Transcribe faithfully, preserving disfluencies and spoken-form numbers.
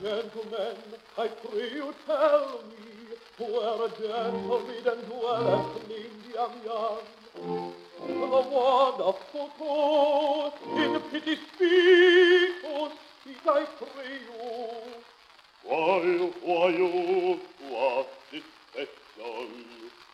Gentlemen, I pray you tell me where a gentle maiden dwelleth named Yang Yang. The wonderful court, in pity speak, oh speak, I pray you. Why, why, oh, what is special?